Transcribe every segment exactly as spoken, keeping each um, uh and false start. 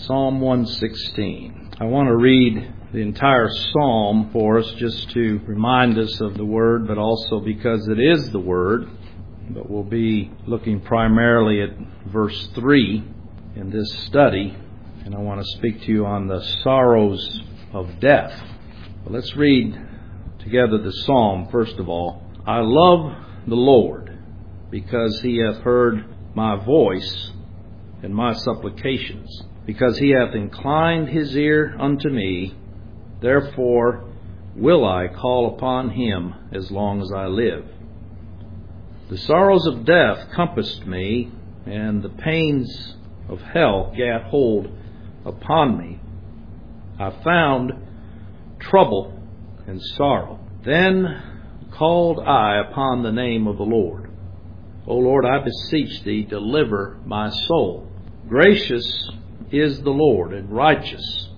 Psalm one sixteen. I want to read the entire psalm for us just to remind us of the Word, but also because it is the Word. But we'll be looking primarily at verse three in this study, and I want to speak to you on the sorrows of death. But let's read together the psalm first of all. I love the Lord, because he hath heard my voice and my supplications, because he hath inclined his ear unto me. Therefore will I call upon him as long as I live. The sorrows of death compassed me, and the pains of hell gat hold upon me. I found trouble and sorrow. Then called I upon the name of the Lord. O Lord, I beseech thee, deliver my soul. Gracious is the Lord, and righteous.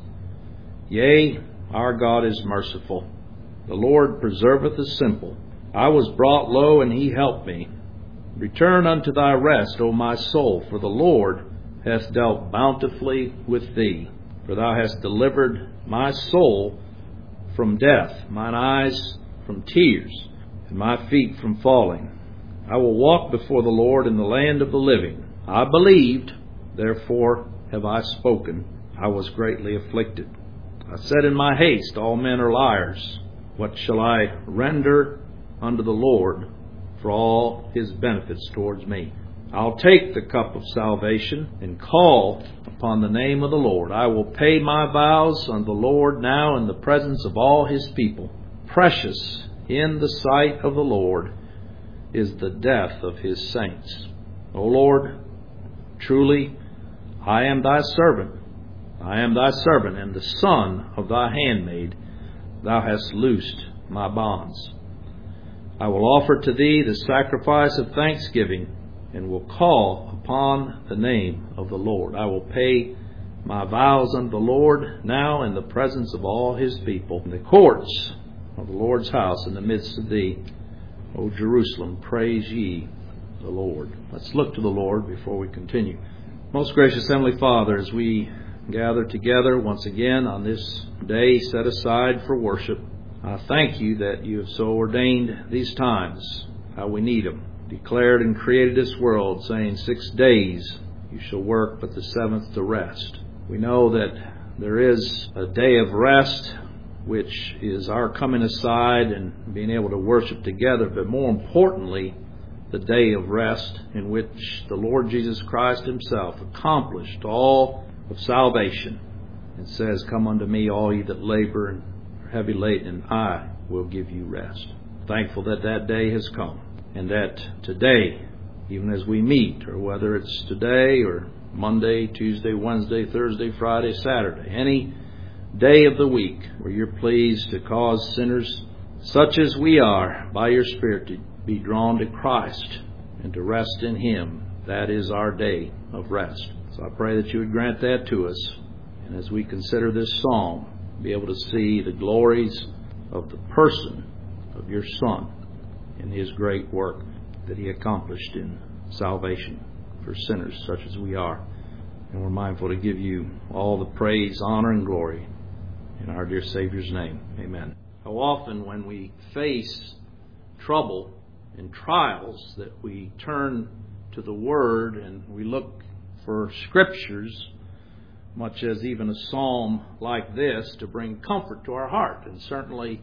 Yea, our God is merciful. The Lord preserveth the simple. I was brought low, and he helped me. Return unto thy rest, O my soul, for the Lord hath dealt bountifully with thee. For thou hast delivered my soul from death, mine eyes from tears, and my feet from falling. I will walk before the Lord in the land of the living. I believed, therefore have I spoken. I was greatly afflicted. I said in my haste, all men are liars. What shall I render unto the Lord for all his benefits towards me? I'll take the cup of salvation and call upon the name of the Lord. I will pay my vows unto the Lord now in the presence of all his people. Precious in the sight of the Lord is the death of his saints. O Lord, truly I am thy servant. I am thy servant and the son of thy handmaid. Thou hast loosed my bonds. I will offer to thee the sacrifice of thanksgiving, and will call upon the name of the Lord. I will pay my vows unto the Lord now in the presence of all his people, in the courts of the Lord's house in the midst of thee. O Jerusalem, praise ye the Lord. Let's look to the Lord before we continue. Most gracious Heavenly Father, as we gather together once again on this day set aside for worship, I thank you that you have so ordained these times, how we need them. Declared and created this world, saying, six days you shall work, but the seventh to rest. We know that there is a day of rest, which is our coming aside and being able to worship together, but more importantly, the day of rest in which the Lord Jesus Christ himself accomplished all of salvation and says, come unto me, all ye that labor and are heavy laden, and I will give you rest. Thankful that that day has come, and that today, even as we meet, or whether it's today or Monday, Tuesday, Wednesday, Thursday, Friday, Saturday, any day of the week where you're pleased to cause sinners such as we are by your Spirit to be drawn to Christ and to rest in him, that is our day of rest. So I pray that you would grant that to us, and as we consider this psalm, be able to see the glories of the person of your Son and his great work that he accomplished in salvation for sinners such as we are. And we're mindful to give you all the praise, honor, and glory in our dear Savior's name. Amen. How often when we face trouble and trials that we turn to the Word and we look for Scriptures, much as even a psalm like this, to bring comfort to our heart. And certainly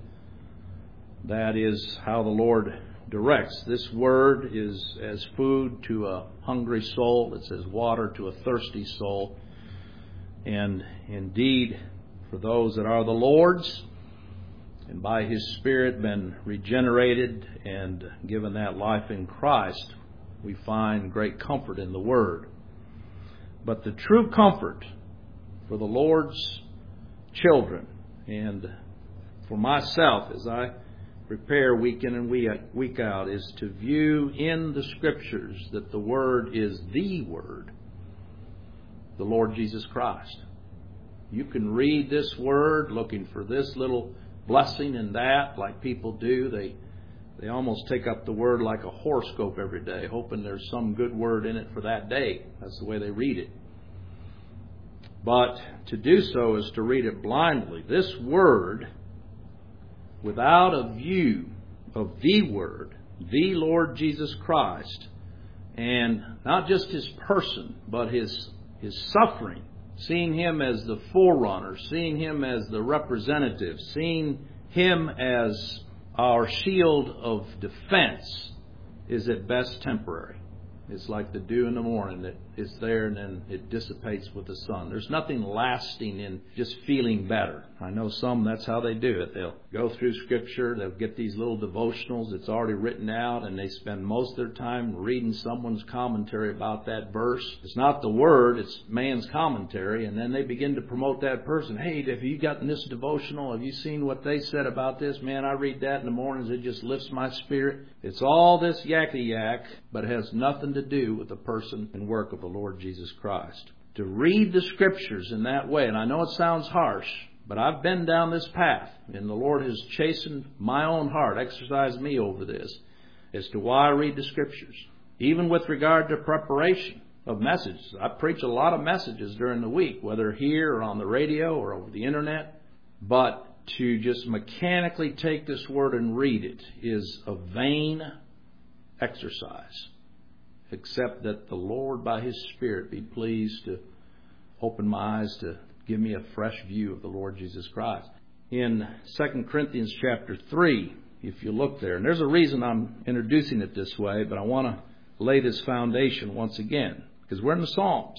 that is how the Lord directs. This Word is as food to a hungry soul. It's as water to a thirsty soul. And indeed, for those that are the Lord's, and by his Spirit been regenerated and given that life in Christ, we find great comfort in the Word. But the true comfort for the Lord's children, and for myself as I prepare week in and week out, is to view in the Scriptures that the Word is the Word, the Lord Jesus Christ. You can read this Word looking for this little blessing and that, like people do. They they almost take up the Word like a horoscope every day, hoping there's some good word in it for that day. That's the way they read it. But to do so is to read it blindly. This Word, without a view of the Word, the Lord Jesus Christ, and not just His person, but His, His suffering, seeing Him as the forerunner, seeing Him as the representative, seeing Him as our shield of defense, is at best temporary. It's like the dew in the morning that is there and then it dissipates with the sun. There's nothing lasting in just feeling better. I know some, that's how they do it. They'll go through Scripture, they'll get these little devotionals that's already written out, and they spend most of their time reading someone's commentary about that verse. It's not the Word, it's man's commentary, and then they begin to promote that person. Hey, have you gotten this devotional? Have you seen what they said about this? Man, I read that in the mornings, it just lifts my spirit. It's all this yakety yak, but it has nothing to do with the person and work of the Lord Jesus Christ. To read the Scriptures in that way, and I know it sounds harsh, but I've been down this path, and the Lord has chastened my own heart, exercised me over this, as to why I read the Scriptures. Even with regard to preparation of messages. I preach a lot of messages during the week, whether here or on the radio or over the internet, but to just mechanically take this Word and read it is a vain exercise, except that the Lord by His Spirit be pleased to open my eyes to give me a fresh view of the Lord Jesus Christ. In Second Corinthians chapter three, if you look there, and there's a reason I'm introducing it this way, but I want to lay this foundation once again, because we're in the Psalms.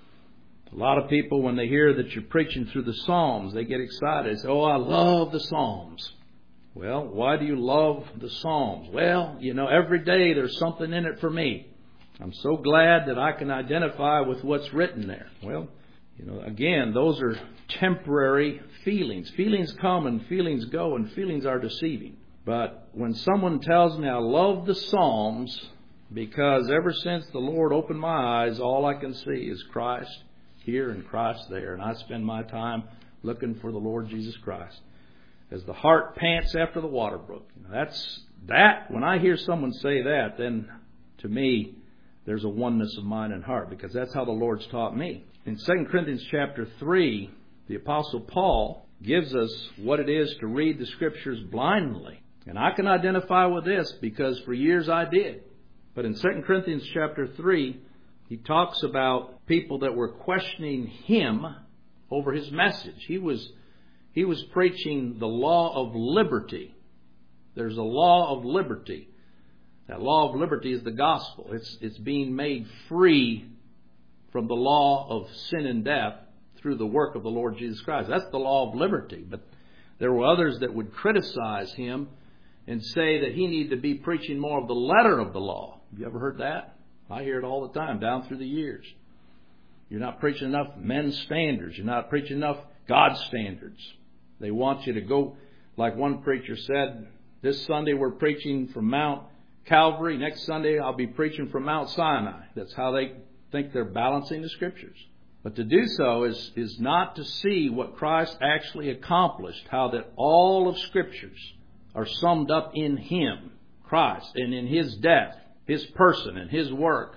A lot of people, when they hear that you're preaching through the Psalms, they get excited. They say, oh, I love the Psalms. Well, why do you love the Psalms? Well, you know, every day there's something in it for me. I'm so glad that I can identify with what's written there. Well, you know, again, those are temporary feelings. Feelings come and feelings go, and feelings are deceiving. But when someone tells me I love the Psalms because ever since the Lord opened my eyes, all I can see is Christ here and Christ there. And I spend my time looking for the Lord Jesus Christ. As the hart pants after the water brook. That's that. When I hear someone say that, then to me, there's a oneness of mind and heart, because that's how the Lord's taught me. In Second Corinthians chapter three, the Apostle Paul gives us what it is to read the Scriptures blindly. And I can identify with this because for years I did. But in Second Corinthians chapter three, he talks about people that were questioning him over his message. He was he was preaching the law of liberty. There's a law of liberty. That law of liberty is the gospel. It's it's being made free from the law of sin and death through the work of the Lord Jesus Christ. That's the law of liberty. But there were others that would criticize him and say that he needed to be preaching more of the letter of the law. Have you ever heard that? I hear it all the time down through the years. You're not preaching enough men's standards. You're not preaching enough God's standards. They want you to go, like one preacher said, this Sunday we're preaching from Mount Calvary. Next Sunday I'll be preaching from Mount Sinai. That's how they think they're balancing the Scriptures. But to do so is, is not to see what Christ actually accomplished, how that all of Scriptures are summed up in Him, Christ, and in His death, His person, and His work.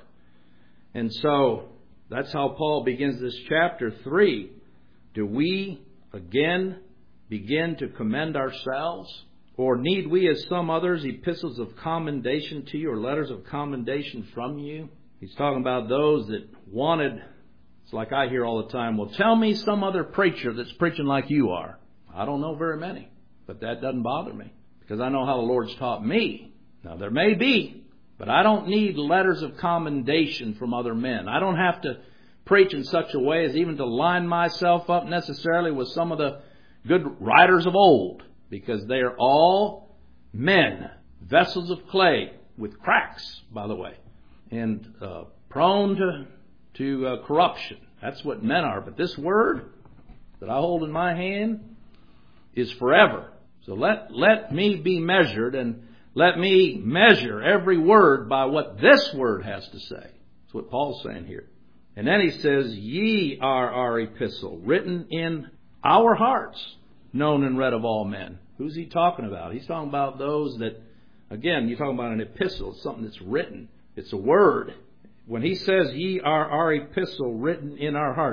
And so that's how Paul begins this chapter three. Do we again begin to commend ourselves? Or need we, as some others, epistles of commendation to you, or letters of commendation from you? He's talking about those that wanted, it's like I hear all the time, well, tell me some other preacher that's preaching like you are. I don't know very many, but that doesn't bother me, because I know how the Lord's taught me. Now, there may be, but I don't need letters of commendation from other men. I don't have to preach in such a way as even to line myself up necessarily with some of the good writers of old, because they are all men, vessels of clay, with cracks, by the way, and uh, prone to, to uh, corruption. That's what men are. But this word that I hold in my hand is forever. So let, let me be measured, and let me measure every word by what this word has to say. That's what Paul's saying here. And then he says, ye are our epistle, written in our hearts, known and read of all men. Who's he talking about? He's talking about those that, again, you're talking about an epistle. It's something that's written. It's a word. When he says, ye are our epistle, written in our hearts,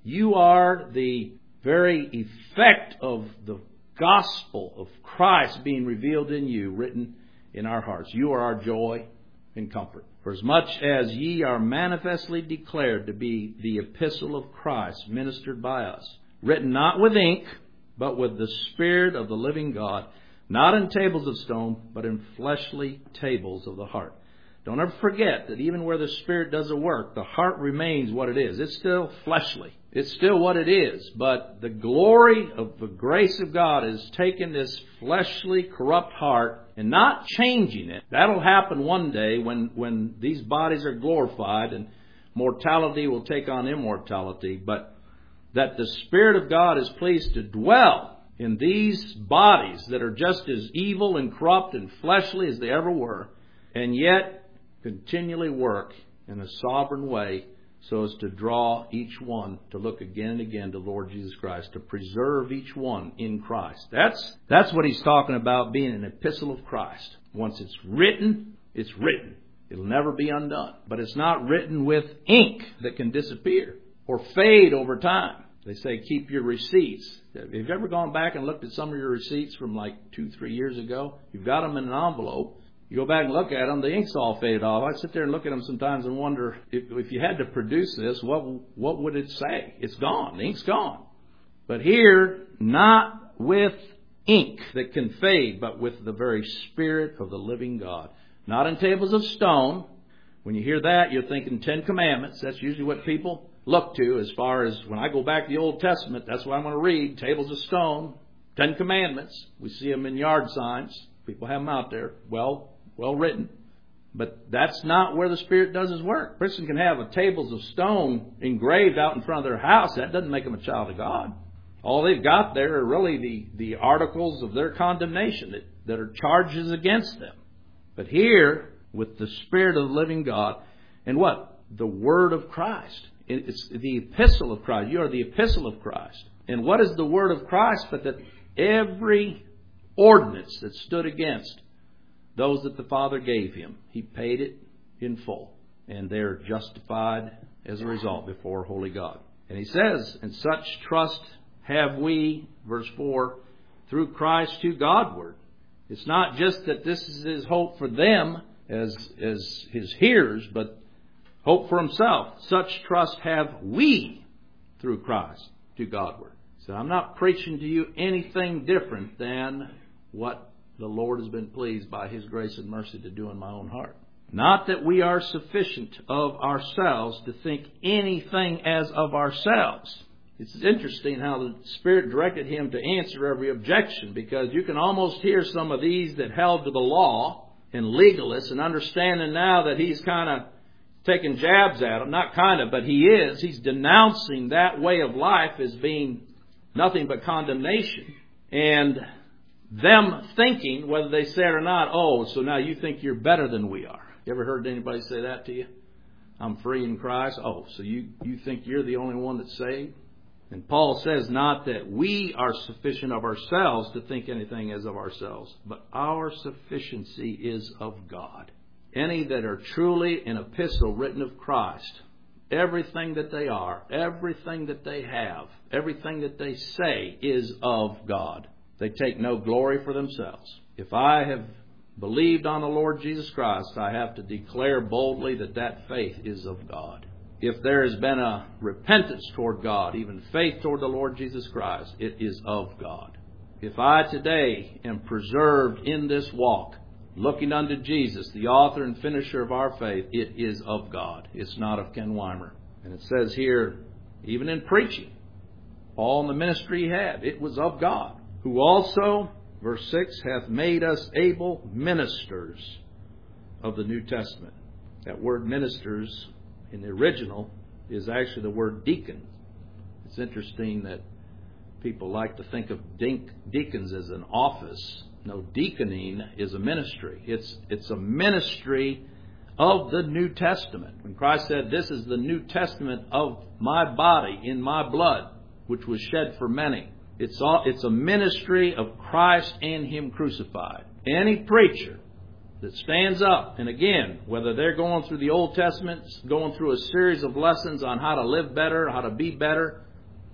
You are the very effect of the gospel of Christ being revealed in you, written in our hearts. You are our joy and comfort. For as much as ye are manifestly declared to be the epistle of Christ, ministered by us, written not with ink, but with the Spirit of the living God, not in tables of stone, but in fleshly tables of the heart. Don't ever forget that even where the Spirit does a work, the heart remains what it is. It's still fleshly. It's still what it is. But the glory of the grace of God is taking this fleshly, corrupt heart and not changing it. That'll happen one day when, when these bodies are glorified and mortality will take on immortality. But that the Spirit of God is pleased to dwell in these bodies that are just as evil and corrupt and fleshly as they ever were, and yet continually work in a sovereign way so as to draw each one to look again and again to Lord Jesus Christ, to preserve each one in Christ. That's, that's what he's talking about, being an epistle of Christ. Once it's written, it's written. It'll never be undone. But it's not written with ink that can disappear or fade over time. They say keep your receipts. Have you ever gone back and looked at some of your receipts from like two, three years ago? You've got them in an envelope. You go back and look at them, the ink's all faded off. I sit there and look at them sometimes and wonder, if, if you had to produce this, what what would it say? It's gone. The ink's gone. But here, not with ink that can fade, but with the very Spirit of the living God. Not in tables of stone. When you hear that, you're thinking Ten Commandments. That's usually what people look to as far as when I go back to the Old Testament, that's what I'm going to read. Tables of stone, Ten Commandments. We see them in yard signs. People have them out there. Well, well written. But that's not where the Spirit does His work. A person can have a tables of stone engraved out in front of their house. That doesn't make them a child of God. All they've got there are really the, the articles of their condemnation that, that are charges against them. But here, with the Spirit of the living God, and what? The Word of Christ. It's the epistle of Christ. You are the epistle of Christ. And what is the Word of Christ? But that every ordinance that stood against those that the Father gave Him, He paid it in full. And they're justified as a result before holy God. And He says, and such trust have we, verse four, through Christ to Godward. It's not just that this is His hope for them as, as His hearers, but hope for Himself. Such trust have we through Christ to Godward. So I'm not preaching to you anything different than what the Lord has been pleased by His grace and mercy to do in my own heart. Not that we are sufficient of ourselves to think anything as of ourselves. It's interesting how the Spirit directed him to answer every objection, because you can almost hear some of these that held to the law and legalists and understanding now that he's kind of taking jabs at them. Not kind of, but he is. He's denouncing that way of life as being nothing but condemnation. And them thinking, whether they say it or not, oh, so now you think you're better than we are. You ever heard anybody say that to you? I'm free in Christ. Oh, so you, you think you're the only one that's saved? And Paul says not that we are sufficient of ourselves to think anything as of ourselves, but our sufficiency is of God. Any that are truly an epistle written of Christ, everything that they are, everything that they have, everything that they say is of God. They take no glory for themselves. If I have believed on the Lord Jesus Christ, I have to declare boldly that that faith is of God. If there has been a repentance toward God, even faith toward the Lord Jesus Christ, it is of God. If I today am preserved in this walk, looking unto Jesus, the author and finisher of our faith, it is of God. It's not of Ken Weimer. And it says here, even in preaching, all in the ministry he had, it was of God, who also, verse six, hath made us able ministers of the New Testament. That word ministers in the original is actually the word deacon. It's interesting that people like to think of deacons as an office. No, deaconing is a ministry. It's it's a ministry of the New Testament. When Christ said, this is the New Testament of my body in my blood, which was shed for many. It's all, it's a ministry of Christ and Him crucified. Any preacher that stands up, and again, whether they're going through the Old Testament, going through a series of lessons on how to live better, how to be better,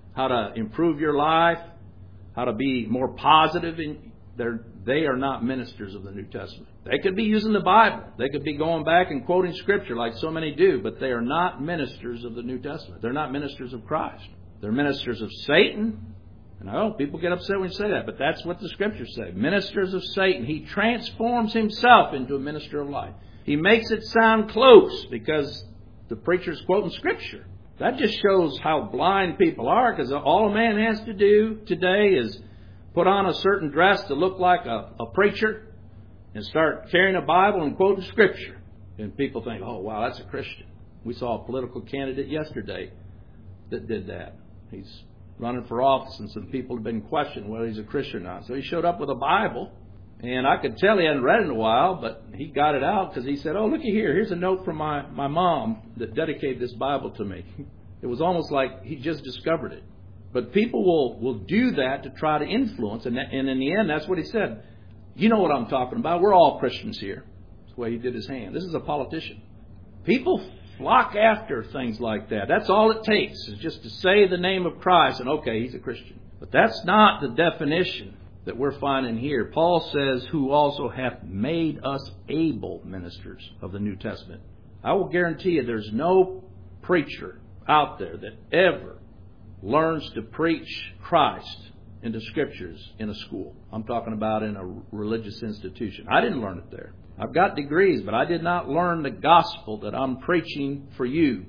how to improve your life, how to be more positive. In, they're, they are not ministers of the New Testament. They could be using the Bible. They could be going back and quoting Scripture like so many do, but they are not ministers of the New Testament. They're not ministers of Christ. They're ministers of Satan. And I know people get upset when you say that, but that's what the Scriptures say. Ministers of Satan. He transforms himself into a minister of light. He makes it sound close because the preacher's quoting Scripture. That just shows how blind people are, because all a man has to do today is put on a certain dress to look like a, a preacher and start carrying a Bible and quoting Scripture. And people think, oh, wow, that's a Christian. We saw a political candidate yesterday that did that. He's running for office, and some people have been questioning whether he's a Christian or not. So he showed up with a Bible, and I could tell he hadn't read it in a while, but he got it out because he said, oh, looky here, here's a note from my, my mom that dedicated this Bible to me. It was almost like he just discovered it. But people will, will do that to try to influence, and, that, and in the end, that's what he said. You know what I'm talking about. We're all Christians here. That's the way he did his hand. This is a politician. People flock after things like that. That's all it takes, is just to say the name of Christ and okay, he's a Christian. But that's not the definition that we're finding here. Paul says, who also hath made us able ministers of the New Testament. I will guarantee you there's no preacher out there that ever learns to preach Christ into Scriptures in a school. I'm talking about in a religious institution. I didn't learn it there. I've got degrees, but I did not learn the gospel that I'm preaching for you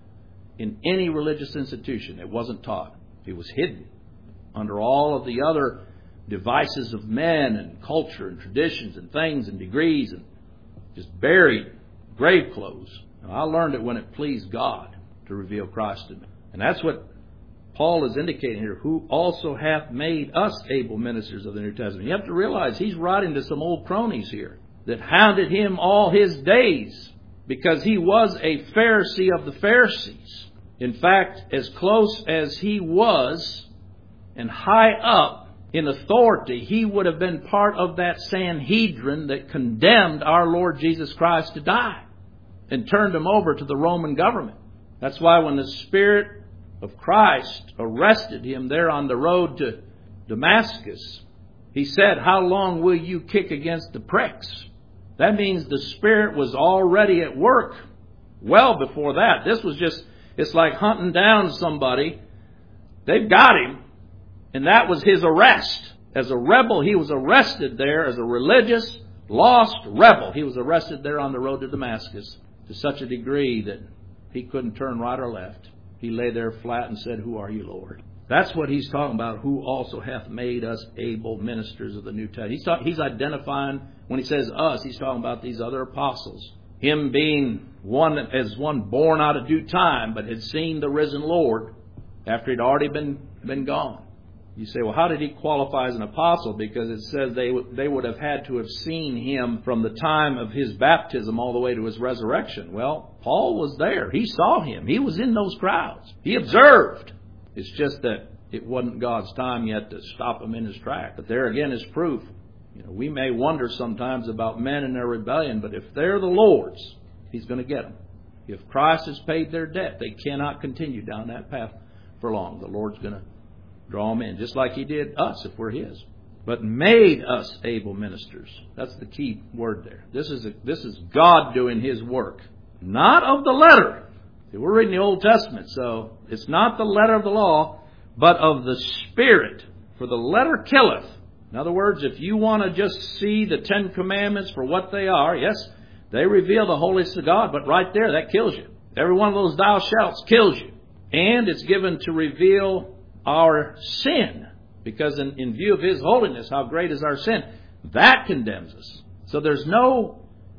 in any religious institution. It wasn't taught. It was hidden under all of the other devices of men and culture and traditions and things and degrees, and just buried grave clothes. And I learned it when it pleased God to reveal Christ to me. And that's what Paul is indicating here, who also hath made us able ministers of the New Testament. You have to realize he's writing to some old cronies here that hounded him all his days because he was a Pharisee of the Pharisees. In fact, as close as he was and high up in authority, he would have been part of that Sanhedrin that condemned our Lord Jesus Christ to die and turned him over to the Roman government. That's why when the Spirit of Christ arrested him there on the road to Damascus, he said, how long will you kick against the pricks? That means the Spirit was already at work well before that. This was just, it's like hunting down somebody. They've got him, and that was his arrest. As a rebel, he was arrested there as a religious, lost rebel. He was arrested there on the road to Damascus to such a degree that he couldn't turn right or left. He lay there flat and said, who are you, Lord? That's what he's talking about, who also hath made us able ministers of the New Testament. He's, talk, he's identifying, when he says us, he's talking about these other apostles. Him being one as one born out of due time, but had seen the risen Lord after he'd already been, been gone. You say, well, how did he qualify as an apostle? Because it says they, they would have had to have seen him from the time of his baptism all the way to his resurrection. Well, Paul was there. He saw him. He was in those crowds. He observed. It's just that it wasn't God's time yet to stop him in his track. But there again is proof. You know, we may wonder sometimes about men and their rebellion, but if they're the Lord's, he's going to get them. If Christ has paid their debt, they cannot continue down that path for long. The Lord's going to draw them in, just like he did us if we're his. But made us able ministers. That's the key word there. This is a, this is God doing his work. Not of the letter. See, we're reading the Old Testament, so it's not the letter of the law, but of the Spirit. For the letter killeth. In other words, if you want to just see the Ten Commandments for what they are, yes, they reveal the holiness of God, but right there, that kills you. Every one of those thou shalt kills you. And it's given to reveal our sin, because in, in view of his holiness, how great is our sin? That condemns us. So there's no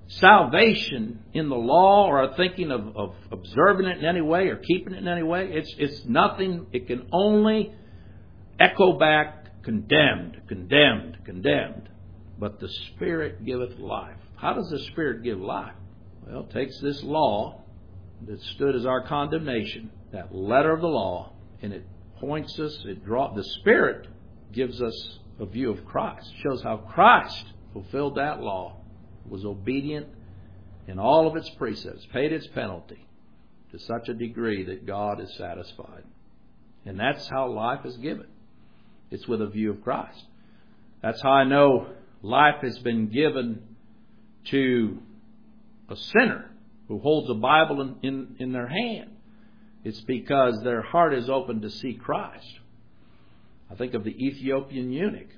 salvation in the law or a thinking of, of observing it in any way or keeping it in any way. It's, it's nothing. It can only echo back condemned, condemned, condemned. But the Spirit giveth life. How does the Spirit give life? Well, it takes this law that stood as our condemnation, that letter of the law, and it points us, it draws, the Spirit gives us a view of Christ. Shows how Christ fulfilled that law, was obedient in all of its precepts, paid its penalty to such a degree that God is satisfied. And that's how life is given. It's with a view of Christ. That's how I know life has been given to a sinner who holds a Bible in, in, in their hand. It's because their heart is open to see Christ. I think of the Ethiopian eunuch.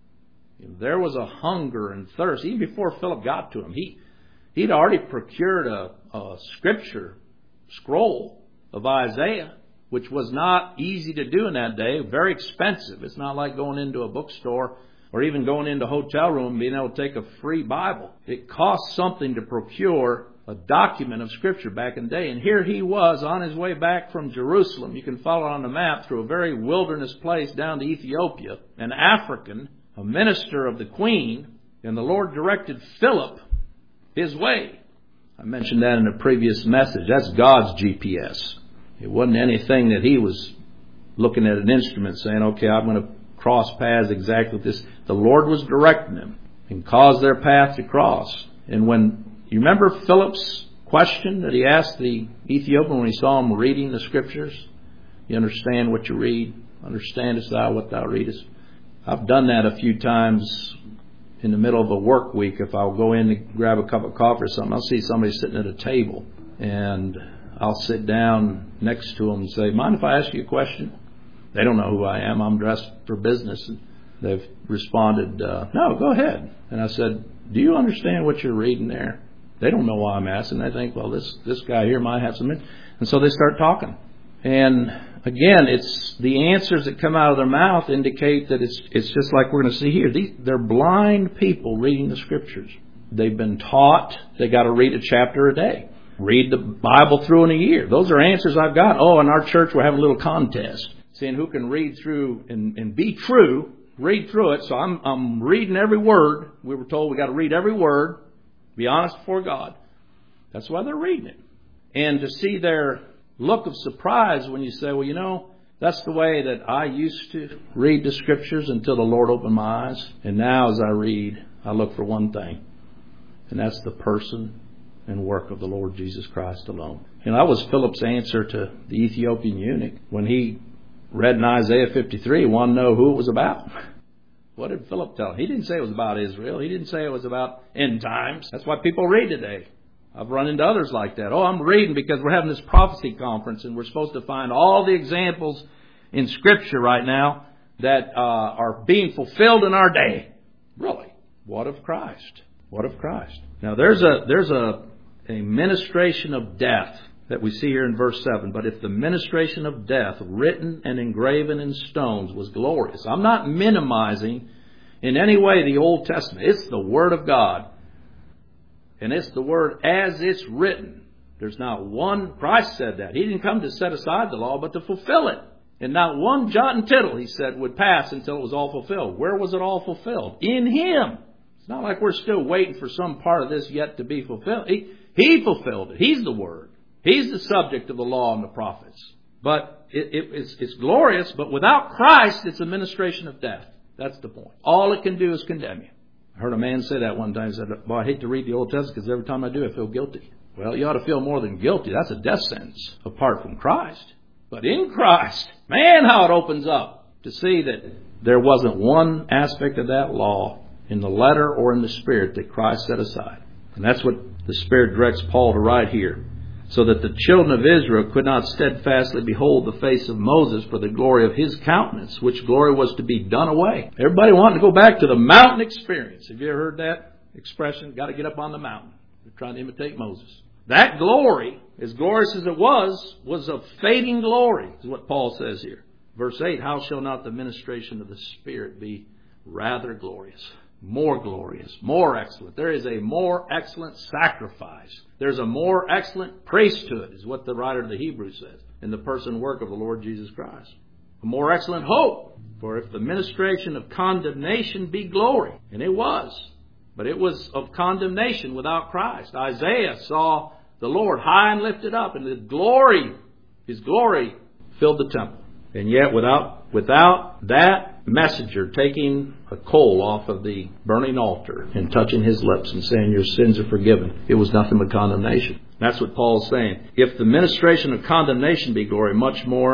There was a hunger and thirst. Even before Philip got to him, he, he'd already procured a, a scripture scroll of Isaiah, which was not easy to do in that day, very expensive. It's not like going into a bookstore or even going into a hotel room and being able to take a free Bible. It cost something to procure a document of Scripture back in the day. And here he was on his way back from Jerusalem. You can follow on the map through a very wilderness place down to Ethiopia, an African, a minister of the Queen, and the Lord directed Philip his way. I mentioned that in a previous message. That's God's G P S. It wasn't anything that he was looking at an instrument saying, okay, I'm going to cross paths exactly with this. The Lord was directing them and caused their path to cross. And when you remember Philip's question that he asked the Ethiopian when he saw him reading the Scriptures? You understand what you read? Understandest thou what thou readest? I've done that a few times in the middle of a work week. If I'll go in to grab a cup of coffee or something, I'll see somebody sitting at a table and I'll sit down next to them and say, mind if I ask you a question? They don't know who I am. I'm dressed for business. And they've responded, uh, no, go ahead. And I said, do you understand what you're reading there? They don't know why I'm asking. They think, well, this, this guy here might have some. And so they start talking. And again, it's the answers that come out of their mouth indicate that it's it's just like we're going to see here. These, they're blind people reading the Scriptures. They've been taught they got to read a chapter a day. Read the Bible through in a year. Those are answers I've got. Oh, in our church we're having a little contest, seeing who can read through and, and be true. Read through it. So I'm I'm reading every word. We were told we got to read every word. Be honest before God. That's why they're reading it. And to see their look of surprise when you say, well, you know, that's the way that I used to read the Scriptures until the Lord opened my eyes. And now as I read, I look for one thing. And that's the person and work of the Lord Jesus Christ alone. And that was Philip's answer to the Ethiopian eunuch. When he read in Isaiah fifty-three, he wanted to know who it was about. What did Philip tell him? He didn't say it was about Israel. He didn't say it was about end times. That's what people read today. I've run into others like that. Oh, I'm reading because we're having this prophecy conference and we're supposed to find all the examples in Scripture right now that uh, are being fulfilled in our day. Really? What of Christ? What of Christ? Now there's a there's a, a ministration of death that we see here in verse seven. But if the ministration of death, written and engraven in stones, was glorious. I'm not minimizing in any way the Old Testament. It's the Word of God. And it's the Word as it's written. There's not one, Christ said that. He didn't come to set aside the law, but to fulfill it. And not one jot and tittle, he said, would pass until it was all fulfilled. Where was it all fulfilled? In Him. It's not like we're still waiting for some part of this yet to be fulfilled. He, he fulfilled it. He's the Word. He's the subject of the law and the prophets. But it, it, it's, it's glorious, but without Christ, it's a ministration of death. That's the point. All it can do is condemn you. I heard a man say that one time. He said, boy, I hate to read the Old Testament because every time I do, I feel guilty. Well, you ought to feel more than guilty. That's a death sentence apart from Christ. But in Christ, man, how it opens up to see that there wasn't one aspect of that law in the letter or in the Spirit that Christ set aside. And that's what the Spirit directs Paul to write here. So that the children of Israel could not steadfastly behold the face of Moses for the glory of his countenance, which glory was to be done away. Everybody wanting to go back to the mountain experience. Have you ever heard that expression? Got to get up on the mountain. They're trying to imitate Moses. That glory, as glorious as it was, was a fading glory, is what Paul says here. Verse eight, how shall not the ministration of the Spirit be rather glorious? More glorious, more excellent. There is a more excellent sacrifice. There's a more excellent priesthood, is what the writer of the Hebrews says, in the person and work of the Lord Jesus Christ. A more excellent hope. For if the ministration of condemnation be glory, and it was, but it was of condemnation without Christ. Isaiah saw the Lord high and lifted up, and the glory, His glory filled the temple. And yet without without that messenger taking a coal off of the burning altar and touching his lips and saying your sins are forgiven, it was nothing but condemnation. That's what Paul's saying. If the ministration of condemnation be glory, much more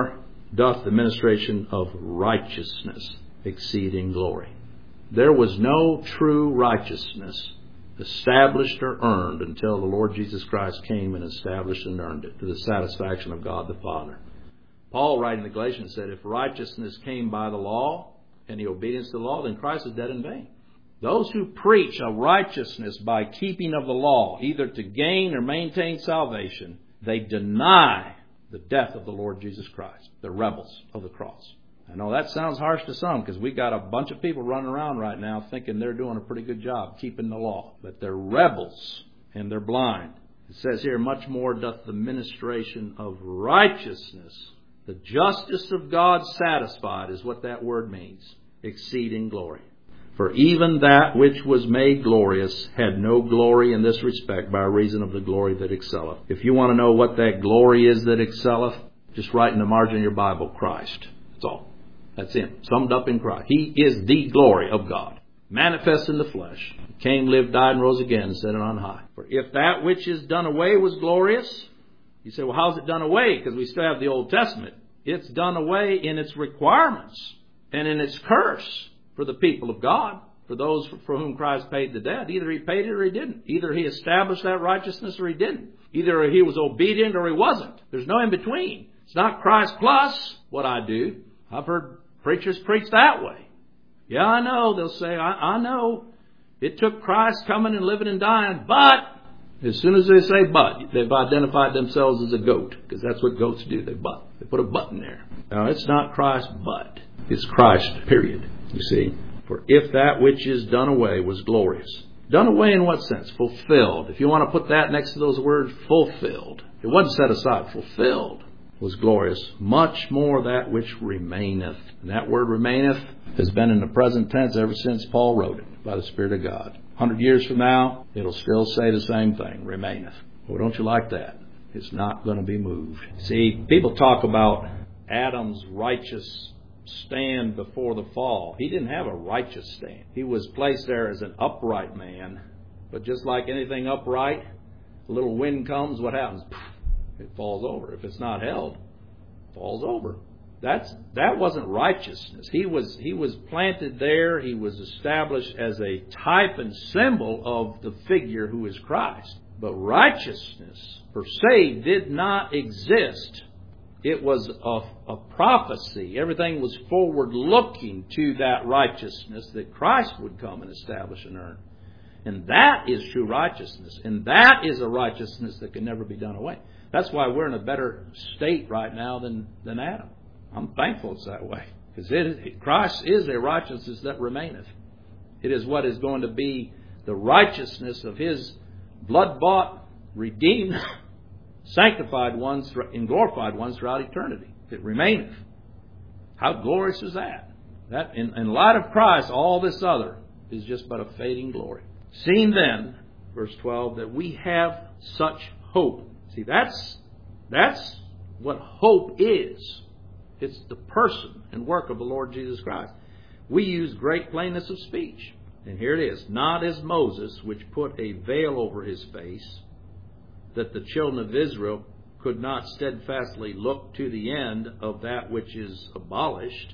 doth the ministration of righteousness exceed in glory. There was no true righteousness established or earned until the Lord Jesus Christ came and established and earned it to the satisfaction of God the Father. Paul, writing to the Galatians, said, if righteousness came by the law and the obedience to the law, then Christ is dead in vain. Those who preach a righteousness by keeping of the law, either to gain or maintain salvation, they deny the death of the Lord Jesus Christ, the rebels of the cross. I know that sounds harsh to some because we got a bunch of people running around right now thinking they're doing a pretty good job keeping the law. But they're rebels and they're blind. It says here, much more doth the ministration of righteousness, the justice of God satisfied is what that word means, exceed in glory. For even that which was made glorious had no glory in this respect by reason of the glory that excelleth. If you want to know what that glory is that excelleth, just write in the margin of your Bible, Christ. That's all. That's Him, summed up in Christ. He is the glory of God, manifest in the flesh. Came, lived, died, and rose again, and set it on high. For if that which is done away was glorious, you say, well, how's it done away? Because we still have the Old Testament. It's done away in its requirements and in its curse for the people of God, for those for whom Christ paid the debt. Either He paid it or He didn't. Either He established that righteousness or He didn't. Either He was obedient or He wasn't. There's no in between. It's not Christ plus what I do. I've heard preachers preach that way. Yeah, I know. They'll say, I, I know. It took Christ coming and living and dying, but as soon as they say but, they've identified themselves as a goat, because that's what goats do. They but. They put a but in there. No, it's not Christ but. It's Christ, period. You see, for if that which is done away was glorious. Done away in what sense? Fulfilled. If you want to put that next to those words, fulfilled. It wasn't set aside. Fulfilled was glorious. Much more that which remaineth. And that word remaineth has been in the present tense ever since Paul wrote it by the Spirit of God. A hundred years from now, it'll still say the same thing. Remaineth. Well, don't you like that? It's not going to be moved. See, people talk about Adam's righteous stand before the fall. He didn't have a righteous stand. He was placed there as an upright man. But just like anything upright, a little wind comes, what happens? It falls over. If it's not held, it falls over. That's that wasn't righteousness. He was he was planted there. He was established as a type and symbol of the figure who is Christ. But righteousness per se did not exist. It was a, a prophecy. Everything was forward looking to that righteousness that Christ would come and establish and earn. And that is true righteousness. And that is a righteousness that can never be done away. That's why we're in a better state right now than, than Adam. I'm thankful it's that way. Because it is, Christ is a righteousness that remaineth. It is what is going to be the righteousness of His blood-bought, redeemed, sanctified ones and glorified ones throughout eternity. It remaineth. How glorious is that? That in, in light of Christ, all this other is just but a fading glory. Seeing then, verse twelve, that we have such hope. See, that's that's what hope is. It's the person and work of the Lord Jesus Christ. We use great plainness of speech. And here it is. Not as Moses, which put a veil over his face, that the children of Israel could not steadfastly look to the end of that which is abolished,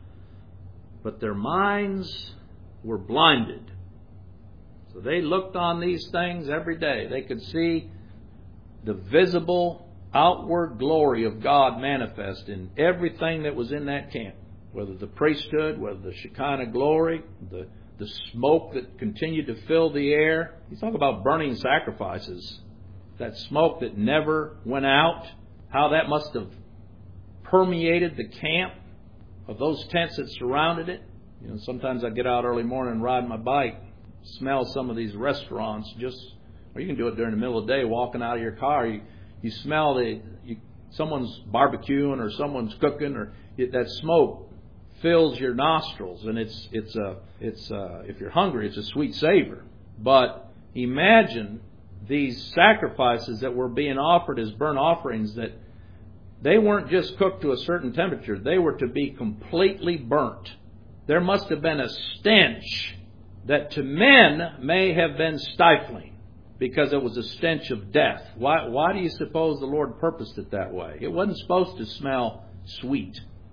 but their minds were blinded. So they looked on these things every day. They could see the visible outward glory of God manifest in everything that was in that camp, whether the priesthood, whether the Shekinah glory, the, the smoke that continued to fill the air. You talk about burning sacrifices. That smoke that never went out, how that must have permeated the camp of those tents that surrounded it. You know, sometimes I get out early morning and ride my bike, smell some of these restaurants, just, or you can do it during the middle of the day, walking out of your car. You, you smell the, you, someone's barbecuing or someone's cooking, or it, that smoke fills your nostrils, and it's it's a it's a, if you're hungry, it's a sweet savor. But imagine these sacrifices that were being offered as burnt offerings, that they weren't just cooked to a certain temperature. They were to be completely burnt. There must have been a stench that to men may have been stifling, because it was a stench of death. Why, why do you suppose the Lord purposed it that way? It wasn't supposed to smell sweet,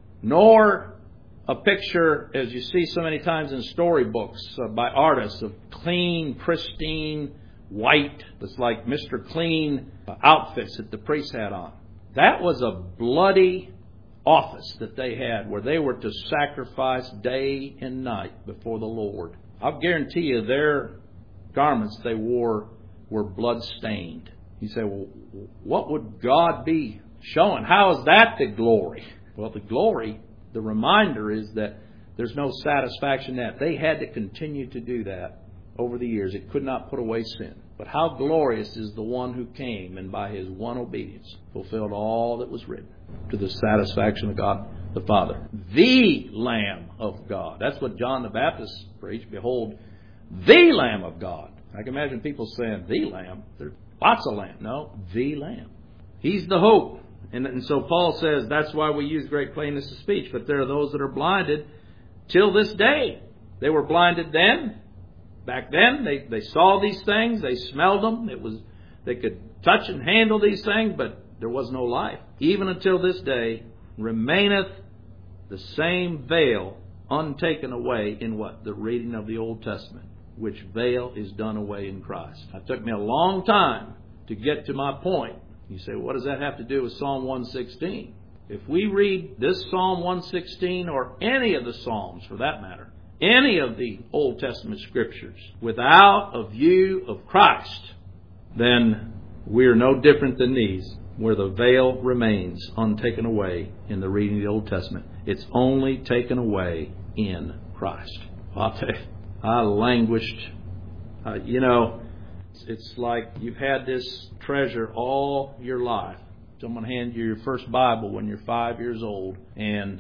nor a picture, as you see so many times in storybooks uh, by artists, of clean, pristine, white. It's like Mister Clean outfits that the priests had on. That was a bloody office that they had, where they were to sacrifice day and night before the Lord. I'll guarantee you their garments they wore were blood-stained. You say, well, what would God be showing? How is that the glory? Well, the glory, the reminder is that there's no satisfaction in that. They had to continue to do that over the years. It could not put away sin. But how glorious is the one who came and by his one obedience fulfilled all that was written to the satisfaction of God the Father. The Lamb of God. That's what John the Baptist preached. Behold, the Lamb of God. I can imagine people saying, the Lamb. There's lots of lamb. No, the Lamb. He's the hope. And, and so Paul says that's why we use great plainness of speech. But there are those that are blinded till this day. They were blinded then. Back then, they, they saw these things. They smelled them. It was they could touch and handle these things, but there was no life. Even until this day, remaineth the same veil untaken away in what? The reading of the Old Testament, which veil is done away in Christ. It took me a long time to get to my point. You say, what does that have to do with Psalm one sixteen? If we read this Psalm one sixteen, or any of the Psalms for that matter, any of the Old Testament Scriptures, without a view of Christ, then we are no different than these, where the veil remains untaken away in the reading of the Old Testament. It's only taken away in Christ. I'll tell you, I languished. Uh, you know, it's, it's like you've had this treasure all your life. Someone hands you your first Bible when you're five years old, and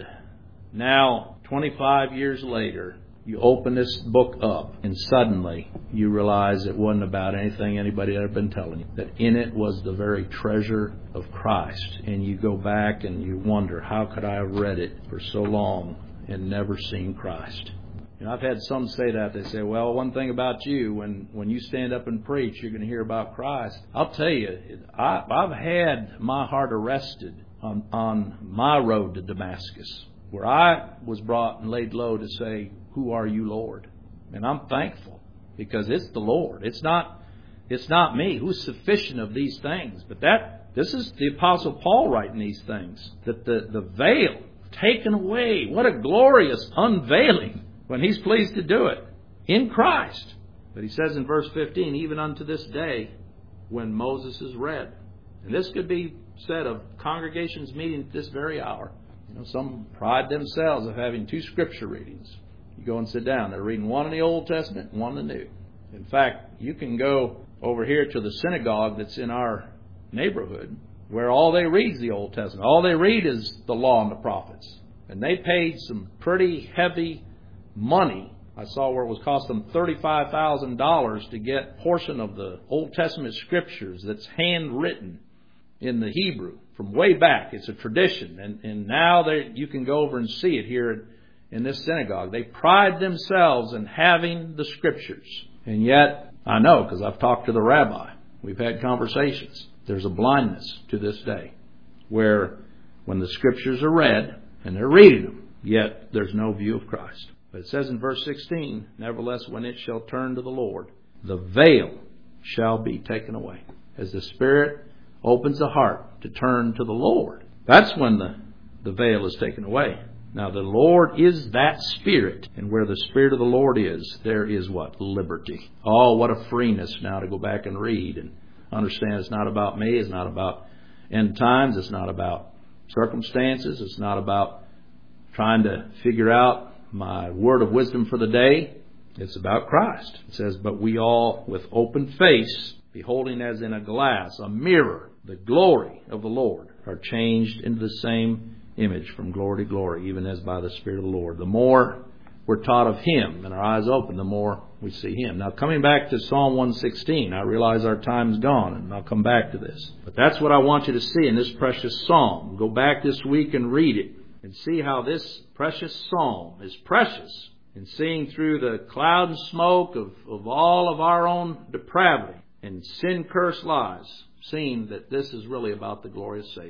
now, twenty-five years later, you open this book up, and suddenly you realize it wasn't about anything anybody had ever been telling you. That in it was the very treasure of Christ. And you go back and you wonder, how could I have read it for so long and never seen Christ? And I've had some say that. They say, well, one thing about you, when, when you stand up and preach, you're going to hear about Christ. I'll tell you, I, I've had my heart arrested on, on my road to Damascus, where I was brought and laid low to say, who are you, Lord? And I'm thankful, because it's the Lord. It's not it's not me who's sufficient of these things. But that this is the Apostle Paul writing these things. That the, the veil taken away. What a glorious unveiling when he's pleased to do it in Christ. But he says in verse fifteen, even unto this day, when Moses is read. And this could be said of congregations meeting at this very hour. You know, some pride themselves of having two scripture readings. You go and sit down. They're reading one in the Old Testament and one in the New. In fact, you can go over here to the synagogue that's in our neighborhood, where all they read is the Old Testament. All they read is the law and the prophets. And they paid some pretty heavy money. I saw where it was cost them thirty-five thousand dollars to get a portion of the Old Testament scriptures that's handwritten in the Hebrew from way back. It's a tradition. And, and now you can go over and see it here in this synagogue. They pride themselves in having the scriptures. And yet, I know, because I've talked to the rabbi. We've had conversations. There's a blindness to this day, where when the scriptures are read, and they're reading them, yet there's no view of Christ. But it says in verse sixteen, nevertheless, when it shall turn to the Lord, the veil shall be taken away. As the Spirit opens the heart to turn to the Lord, that's when the, the veil is taken away. Now, the Lord is that Spirit. And where the Spirit of the Lord is, there is what? Liberty. Oh, what a freeness now to go back and read and understand it's not about me. It's not about end times. It's not about circumstances. It's not about trying to figure out my word of wisdom for the day. It's about Christ. It says, but we all with open face, beholding as in a glass, a mirror, the glory of the Lord, are changed into the same image from glory to glory, even as by the Spirit of the Lord. The more we're taught of Him and our eyes open, the more we see Him. Now, coming back to Psalm one sixteen, I realize our time's gone, and I'll come back to this. But that's what I want you to see in this precious psalm. Go back this week and read it and see how this precious psalm is precious in seeing through the cloud and smoke of, of all of our own depravity and sin-cursed lives, seeing that this is really about the glorious Savior.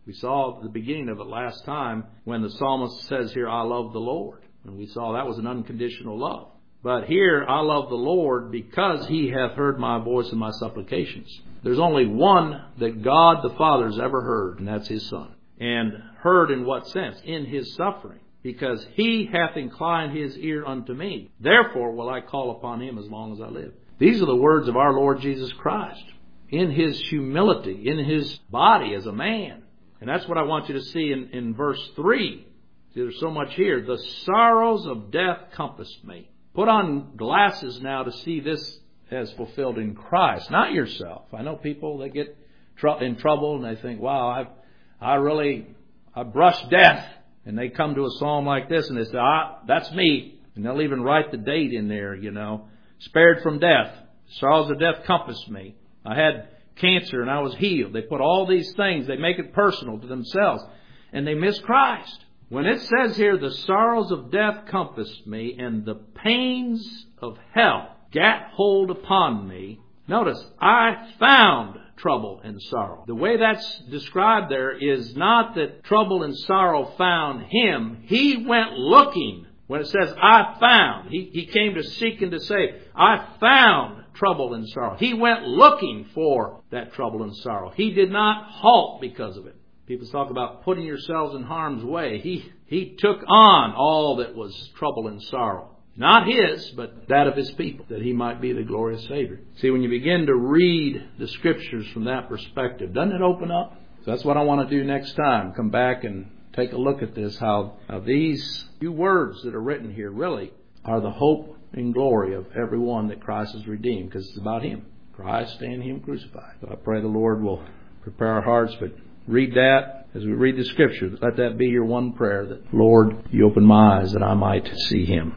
We saw the beginning of it last time when the psalmist says here, I love the Lord. And we saw that was an unconditional love. But here, I love the Lord because He hath heard my voice and my supplications. There's only one that God the Father has ever heard, and that's His Son. And heard in what sense? In His suffering. Because He hath inclined His ear unto me. Therefore will I call upon Him as long as I live. These are the words of our Lord Jesus Christ. In His humility, in His body as a man. And that's what I want you to see in, in verse three. See, there's so much here. The sorrows of death compassed me. Put on glasses now to see this as fulfilled in Christ, not yourself. I know people that get tr- in trouble and they think, wow, I've, I really, I brushed death. And they come to a psalm like this and they say, ah, that's me. And they'll even write the date in there, you know. Spared from death. Sorrows of death compassed me. I had cancer and I was healed. They put all these things, they make it personal to themselves. And they miss Christ. When it says here, the sorrows of death compassed me and the pains of hell gat hold upon me. Notice, I found trouble and sorrow. The way that's described there is not that trouble and sorrow found him. He went looking. When it says, I found, he, he came to seek and to save. I found trouble and sorrow. He went looking for that trouble and sorrow. He did not halt because of it. People talk about putting yourselves in harm's way. He, he took on all that was trouble and sorrow. Not his, but that of his people, that he might be the glorious Savior. See, when you begin to read the Scriptures from that perspective, doesn't it open up? So that's what I want to do next time. Come back and take a look at this, how, how these few words that are written here really are the hope and glory of everyone that Christ has redeemed, because it's about Him. Christ and Him crucified. So I pray the Lord will prepare our hearts, but read that as we read the Scripture. Let that be your one prayer, that, Lord, you open my eyes that I might see Him.